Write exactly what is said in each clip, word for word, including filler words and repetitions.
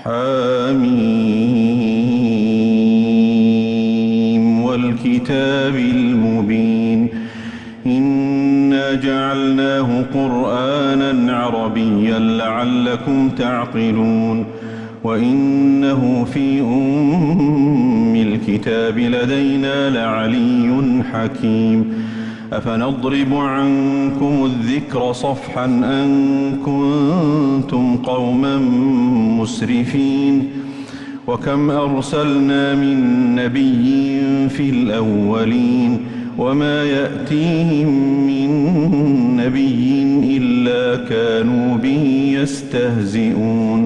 حميم والكتاب المبين إنا جعلناه قرآنا عربيا لعلكم تعقلون وإنه في أم الكتاب لدينا لعلي حكيم أفنضرب عنكم الذكر صفحا أن كنتم قوما مسرفين وكم أرسلنا من نبي في الأولين وما يأتيهم من نبي إلا كانوا به يستهزئون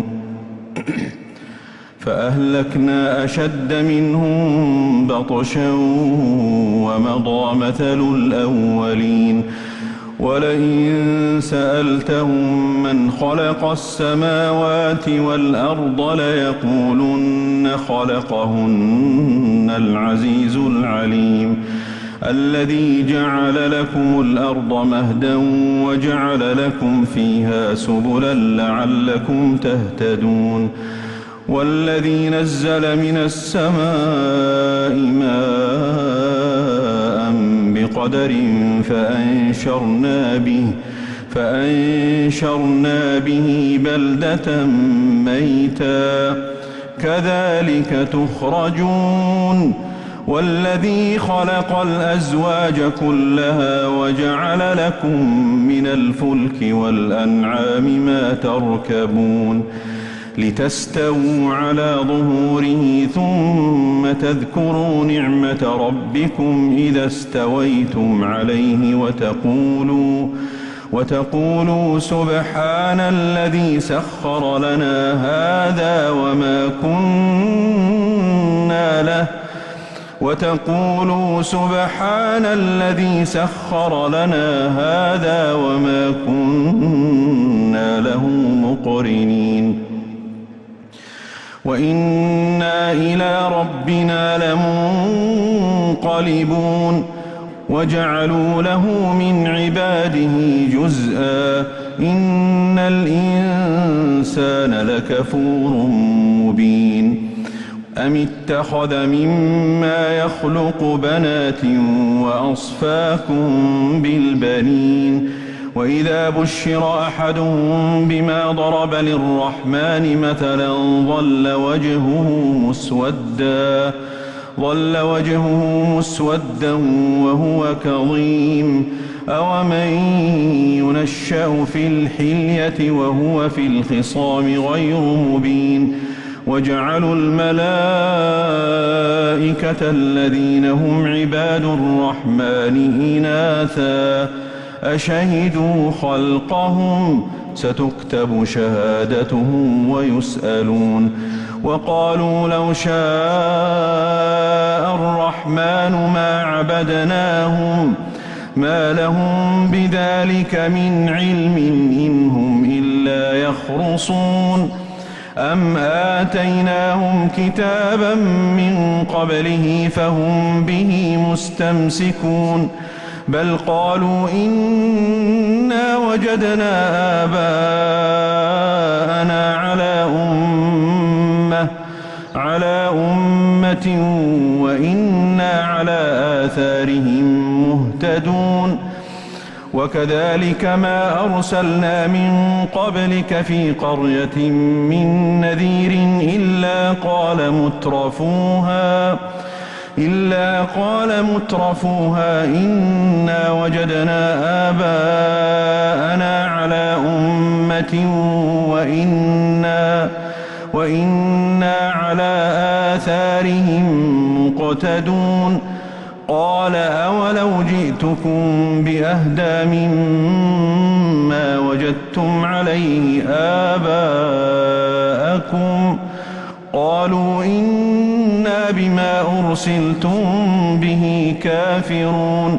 فأهلكنا أشد منهم بطشا ومضى مثل الأولين ولئن سألتهم من خلق السماوات والأرض ليقولن خلقهن العزيز العليم الذي جعل لكم الأرض مهدا وجعل لكم فيها سبلا لعلكم تهتدون والذي نزل من السماء ماء بقدر فأنشرنا به فأنشرنا به بلدة ميتا كذلك تخرجون والذي خلق الأزواج كلها وجعل لكم من الفلك والأنعام ما تركبون لتستووا على ظهوره ثم تذكروا نعمة ربكم إذا استويتم عليه وتقولوا وتقولوا سبحان الذي سخر لنا هذا وما كنا له وتقولوا سبحان الذي سخر لنا هذا وما كنا له مقرنين وإنا إلى ربنا لمنقلبون وجعلوا له من عباده جزءا إن الإنسان لكفور مبين أم اتخذ مما يخلق بنات وأصفاكم بالبنين وإذا بشر أحدهم بما ضرب للرحمن مثلا ظل وجهه مسودا ظل وجهه مسودا وهو كظيم أومن ينشأ في الحلية وهو في الخصام غير مبين وجعلوا الملائكة الذين هم عباد الرحمن إناثا أشهدوا خلقهم ستكتب شهادتهم ويسألون وقالوا لو شاء الرحمن ما عبدناهم ما لهم بذلك من علم إن هم إلا يخرصون أم آتيناهم كتابا من قبله فهم به مستمسكون بل قالوا إنا وجدنا آباءنا على أمة على أمة وإنا على آثارهم مهتدون وكذلك ما أرسلنا من قبلك في قرية من نذير إلا قال مترفوها إلا قال مترفوها إنا وجدنا آباءنا على أمة وإنا وإنا على آثارهم مقتدون قال أولو جئتكم بأهدى مما وجدتم عليه آباءكم قالوا إنا بما أرسلتم به كافرون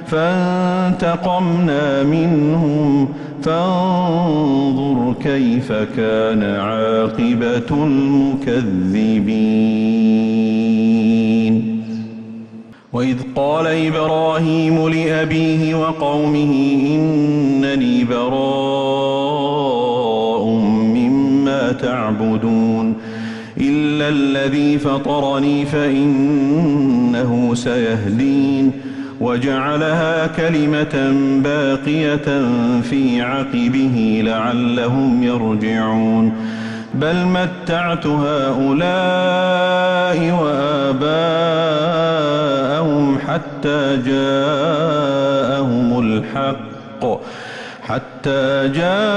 فانتقمنا منهم فانظر كيف كان عاقبة المكذبين وإذ قال إبراهيم لأبيه وقومه إنني براء مما تعبدون إلا الذي فطرني فإنه سيهدين وجعلها كلمة باقية في عقبه لعلهم يرجعون بل متعت هؤلاء وآباءهم حتى جاءهم الحق حتى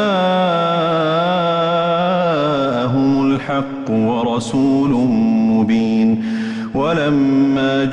جاءهم الحق ورسول مبين ولما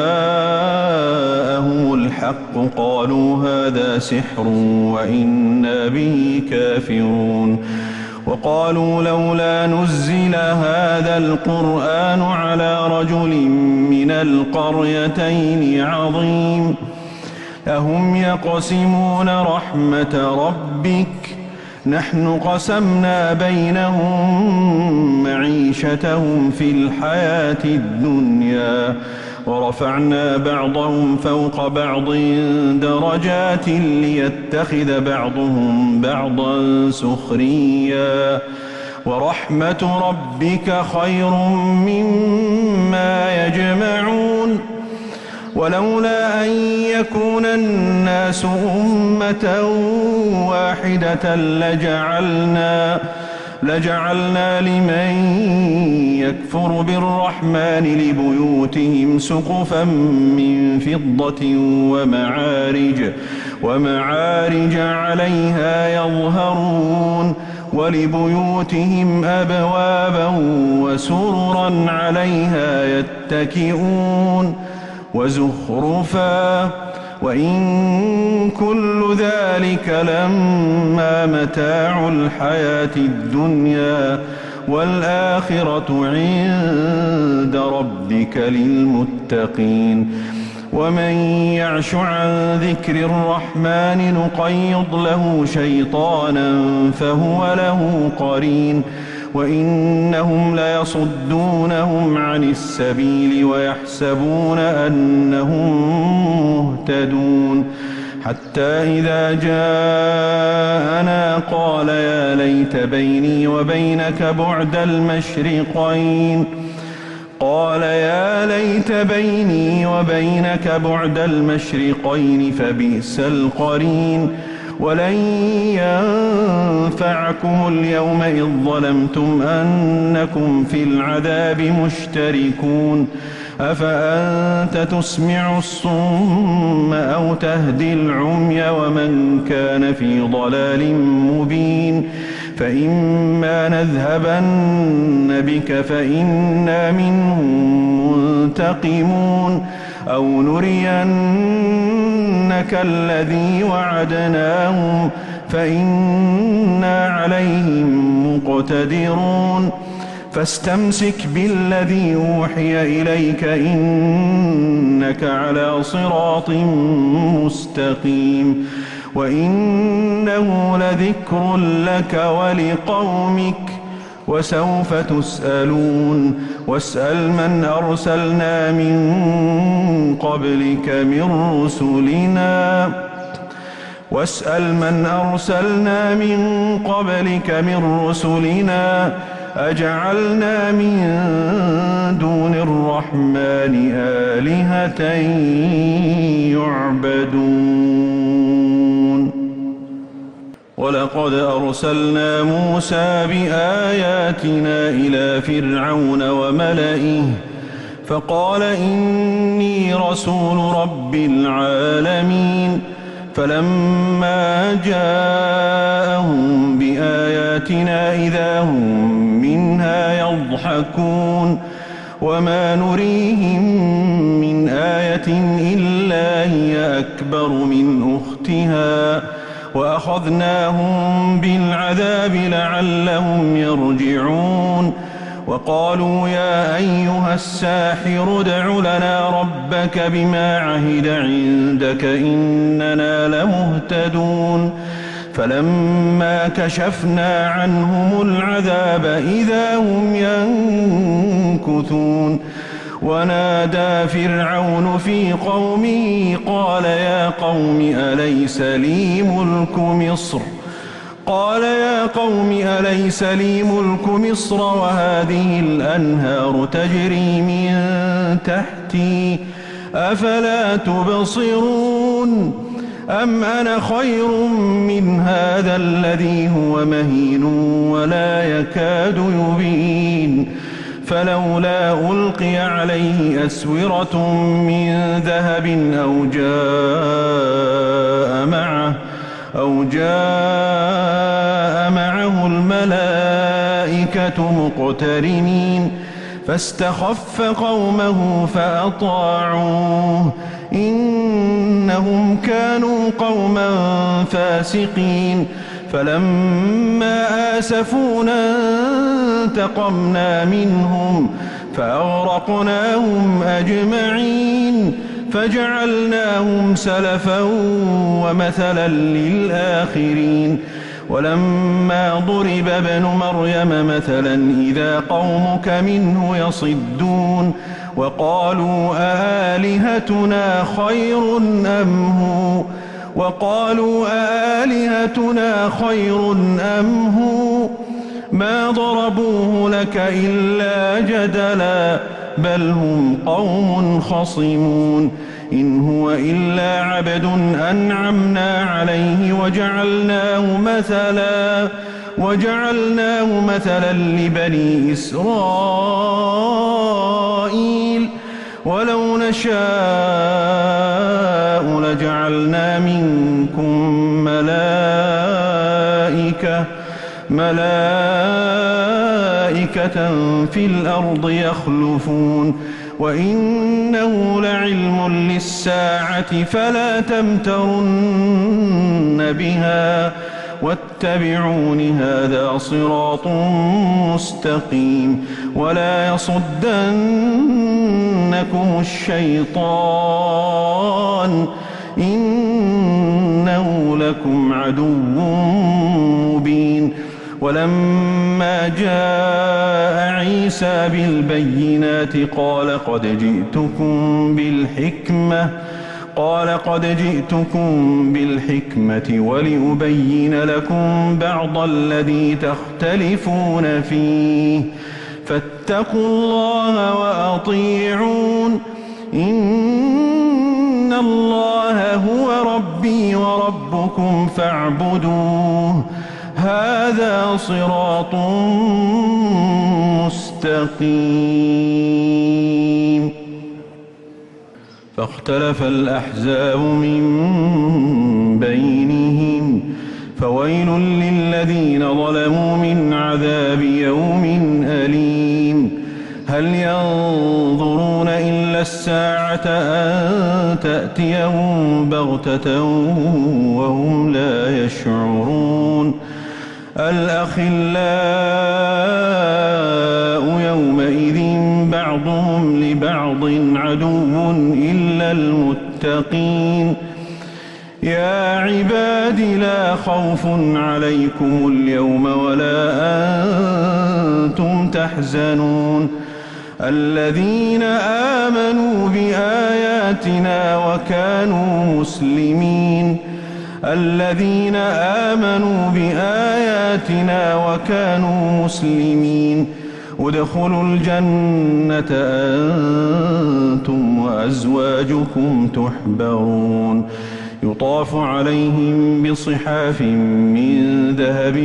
جاءهم الحق قالوا هذا سحر وإنا به كافرون وقالوا لولا نزل هذا القرآن على رجل من القريتين عظيم أهم يقسمون رحمة ربك نحن قسمنا بينهم معيشتهم في الحياة الدنيا ورفعنا بعضهم فوق بعض درجات ليتخذ بعضهم بعضا سخريا ورحمة ربك خير مما يجمعون ولولا أن يكون الناس أمة واحدة لجعلنا لجعلنا لمن يكفر بالرحمن لبيوتهم سقفا من فضة ومعارج ومعارج عليها يظهرون ولبيوتهم أبوابا وسررا عليها يتكئون وزخرفا وإن كل ذلك لما متاع الحياة الدنيا والآخرة عند ربك للمتقين ومن يعش عن ذكر الرحمن نقيض له شيطانا فهو له قرين وإنهم ليصدونهم عن السبيل ويحسبون أنهم مهتدون حتى إذا جاءنا قال يا ليت بيني وبينك بعد المشرقين قال يا ليت بيني وبينك بعد المشرقين فبئس القرين ولن ينفعكم اليوم إذ ظلمتم أنكم في العذاب مشتركون أفأنت تسمع الصم أو تهدي العمي ومن كان في ضلال مبين فإما نذهبن بك فإنا منهم منتقمون أو نرينك الذي وعدناهم فإنا عليهم مقتدرون فاستمسك بالذي أوحي إليك إنك على صراط مستقيم وإنه لذكر لك ولقومك وسوف تسألون واسأل من أرسلنا من قبلك من رسلنا واسأل من أرسلنا من قبلك من رسلنا أجعلنا من دون الرحمن آلهة يعبدون ولقد أرسلنا موسى بآياتنا إلى فرعون وملئه فقال إني رسول رب العالمين فلما جاءهم بآياتنا إذا هم منها يضحكون وما نريهم من آية إلا هي أكبر من أختها وأخذناهم بالعذاب لعلهم يرجعون وقالوا يا أيها الساحر ادع لنا ربك بما عهد عندك إننا لمهتدون فلما كشفنا عنهم العذاب إذا هم ينكثون ونادى فرعون في قومه قال يا قوم أليس لي ملك مصر قال يا قوم أليس لي ملك مصر وهذه الأنهار تجري من تحتي أفلا تبصرون أم أنا خير من هذا الذي هو مهين ولا يكاد يبين فلولا ألقي عليه أسورة من ذهب أو جاء معه أو جاء معه الملائكة مقترنين فاستخف قومه فأطاعوه إنهم كانوا قوما فاسقين فلما آسفونا انتقمنا منهم فأغرقناهم أجمعين فجعلناهم سلفا ومثلا للآخرين ولما ضرب ابن مريم مثلا إذا قومك منه يصدون وقالوا أآلهتنا خير أم هو وقالوا أآلهتنا خير أم هو ما ضربوه لك إلا جدلا بل هم قوم خصمون إن هو إلا عبد أنعمنا عليه وجعلناه مثلا وجعلناه مثلا لبني إسرائيل ولو نشاء لجعلنا منكم ملائكة ملائكة في الأرض يخلفون وإنه لعلم للساعة فلا تمترن بها واتبعون هذا صراط مستقيم ولا يصدنكم الشيطان إنه لكم عدو مبين ولما جاء عيسى بالبينات قال قد جئتكم بالحكمة قال قد جئتكم بالحكمة ولأبين لكم بعض الذي تختلفون فيه فاتقوا الله وأطيعون إن الله هو ربي وربكم فاعبدوه هذا صراط مستقيم فاختلف الأحزاب من بينهم فويل للذين ظلموا من عذاب يوم أليم هل ينظرون إلا الساعة أن تأتيهم بغتة وهم لا يشعرون الأخلاء يومئذ بعضهم لبعض عدو إلا المتقين يا عباد لا خوف عليكم اليوم ولا أنتم تحزنون الذين آمنوا بآياتنا وكانوا مسلمين الذين آمنوا بآياتنا وكانوا مسلمين ادخلوا الجنة أنتم وأزواجكم تحبرون يطاف عليهم بصحاف من ذهب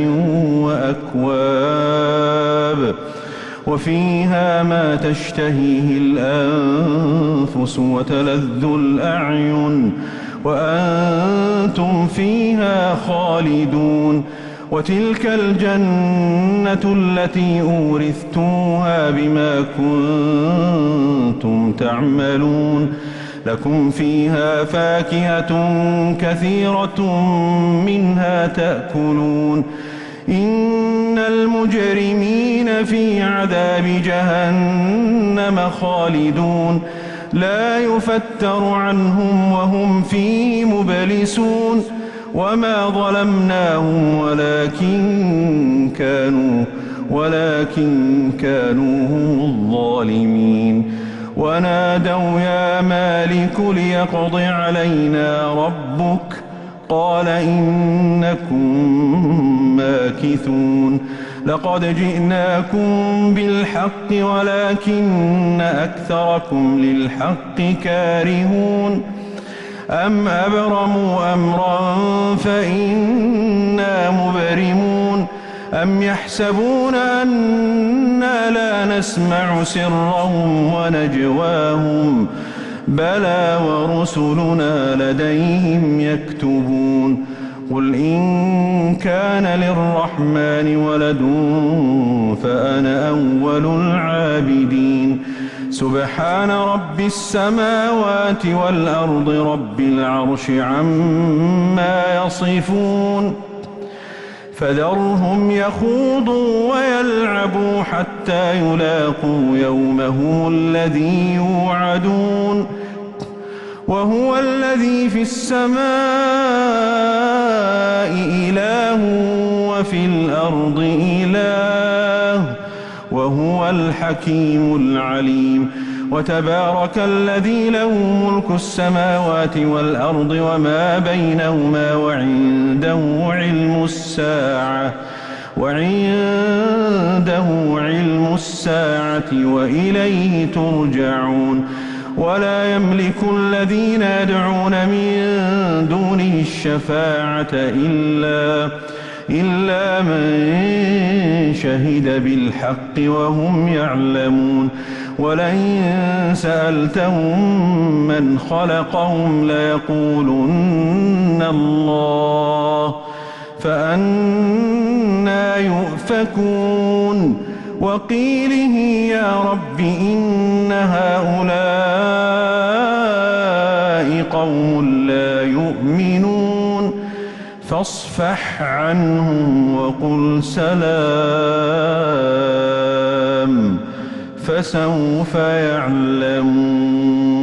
وأكواب وفيها ما تشتهيه الأنفس وتلذ الأعين وأنتم فيها خالدون وتلك الجنة التي أورثتموها بما كنتم تعملون لكم فيها فاكهة كثيرة منها تأكلون إن المجرمين في عذاب جهنم خالدون لا يفتر عنهم وهم فيه مبلسون وما ظلمناهم ولكن كانوا ولكن كانوا هم الظالمين ونادوا يا مالك ليقض علينا ربك قال إنكم ماكثون لقد جئناكم بالحق ولكن أكثركم للحق كارهون أم أبرموا أمرا فإنا مبرمون أم يحسبون أنا لا نسمع سرهم ونجواهم بلى ورسلنا لديهم يكتبون قل إن كان للرحمن ولد فأنا أول العابدين سبحان رب السماوات والأرض رب العرش عما يصفون فذرهم يخوضوا ويلعبوا حتى يلاقوا يومهم الذي يوعدون وهو الذي في السماء إله وفي الأرض إله وهو الحكيم العليم وتبارك الذي له ملك السماوات والأرض وما بينهما وعنده علم الساعة وعنده علم الساعة وإليه ترجعون ولا يملك الذين يدعون من دونه الشفاعة إلا إلا من شهد بالحق وهم يعلمون ولئن سألتهم من خلقهم ليقولن الله فأنى يؤفكون وقيله يا رب إن هؤلاء قوم لا يؤمنون فاصفح عنهم وقل سلام فسوف يعلمون.